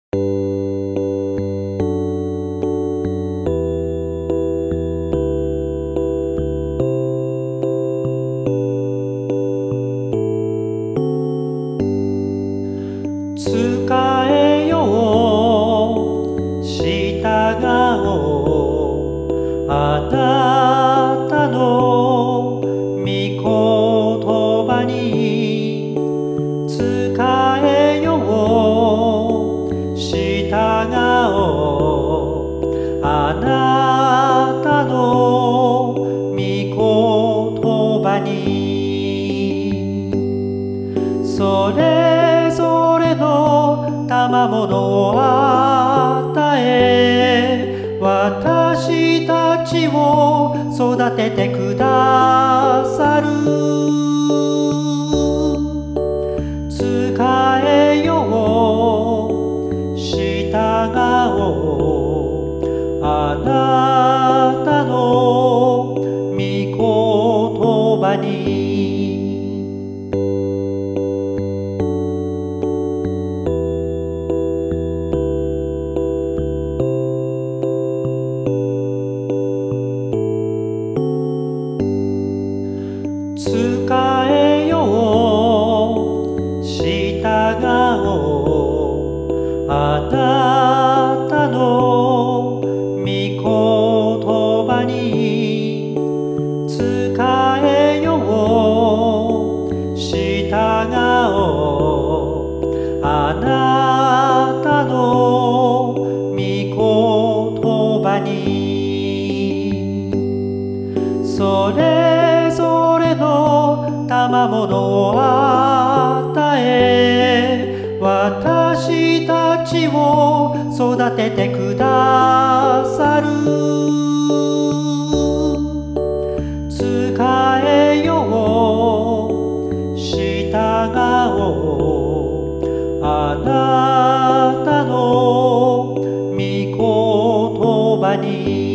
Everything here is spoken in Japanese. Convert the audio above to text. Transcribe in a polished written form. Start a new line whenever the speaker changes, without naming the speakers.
仕えよう、従おう、あなたの御言葉に仕えよう、従おう、あなたの御言葉に。それぞれの賜物を与え、私たちを育ててくださる。仕えよう、従おう、あなたの御言葉に。仕えよう、従おう、あなたの御言葉に。仕えよう、従おう、あなたの御言葉に。それぞれの賜物を与え、私たちを育ててくださる。仕えよう、従おう、あなたの御言葉に。